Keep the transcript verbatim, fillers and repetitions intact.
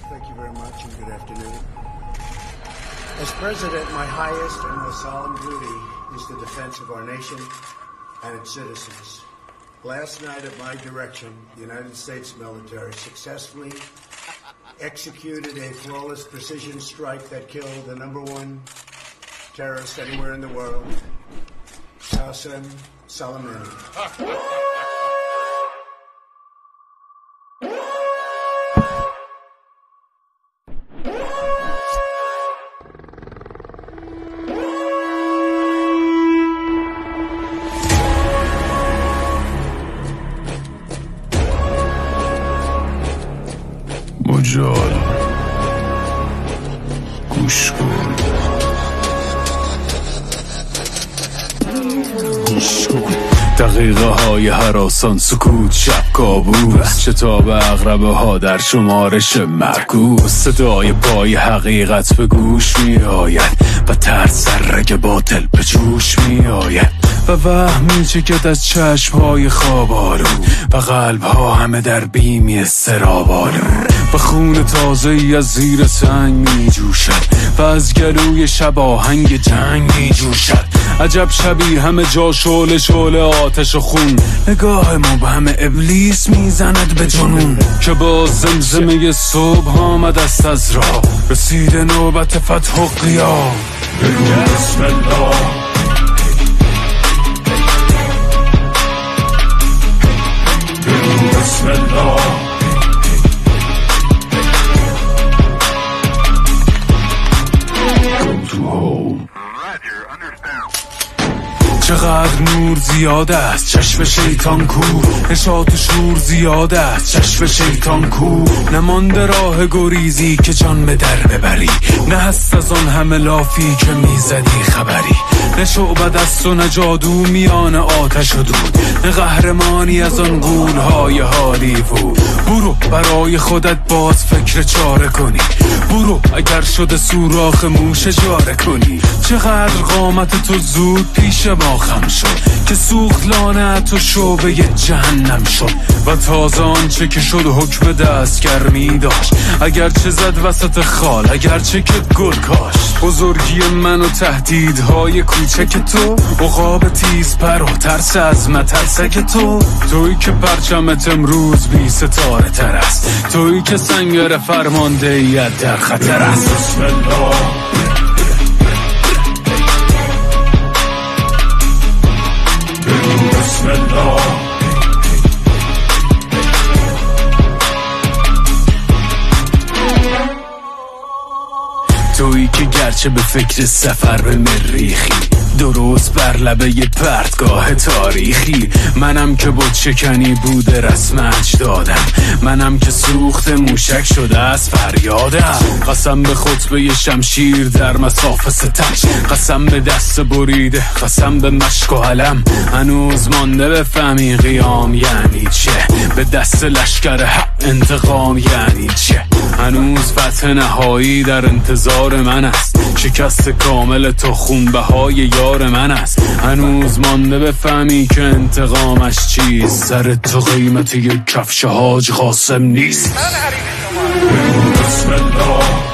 Thank you very much and good afternoon. As President, my highest and most solemn duty is the defense of our nation and its citizens. Last night, at my direction, the United States military successfully executed a flawless precision strike that killed the number one terrorist anywhere in the world, Qasem Soleimani. مجال گوش کن گوش کن دقیقه های هراسان سکوت شب کابوس شتاب اغربه ها در شمارش مرکوز صدای پای حقیقت به گوش می آید و ترس در رگ باطل به جوش می آید و وهمی چکد از چشم های خوابالو و قلب ها همه در بیمی استرابالو و خون تازه ای از زیر سنگ می جوشد و از گلوی شب آهنگ جنگ می جوشد عجب شبی همه جا شعله شعله آتش و خون نگاه مبهم ابلیس میزند به جنون که با زمزمه صبح آمد است از راه رسید نوبت فتح و قیام بگو بسم الله بگو بسم الله چقدر نور زیاده است چشم شیطان کو نشاط و شور زیاده است چشم شیطان کو نمانده راه گریزی که جان به در ببری نه هست از آن همه لافی که میزدی خبری نه شعبد است و نه جادو میان آتش و دود نه قهرمانی از آن غولهای هالیوود برو برای خودت باز فکر چاره کنی برو اگر شده سوراخ موش جاره کنی چقدر قامت تو زود پیش ما خم شد که سوخت لانت و شعبه جهنم شد و تازه آنچه که شد حکم دستگرمی داشت اگرچه زد وسط خال اگرچه که گل کاشت بزرگی من و تهدیدهای کوچک تو عقاب تیز پر و ترس از مترسک تو تویی که پرچمت امروز بی ستاره تر است تویی که سنگر فرماندهیت در خطر است بسم الله بسم الله تویی که گرچه به فکر سفر به مریخی درست بر لبه ی پرتگاه تاریخی منم که بود شکنی بوده رسم اجدادم منم که سوخت موشک شده از فریادم قسم به خطبه ی شمشیر در مساف ستم قسم به دست بریده قسم به مشک و علم هنوز مانده بفهمی قیام یعنی چه به دست لشکر حق انتقام یعنی چه هنوز فتح نهایی در انتظار من است شکست کامل تو خونبهای یار من است هنوز مانده بفهمی که انتقامش چیست سر تو قیمت یک کفش حاج قاسم نیست بسم الله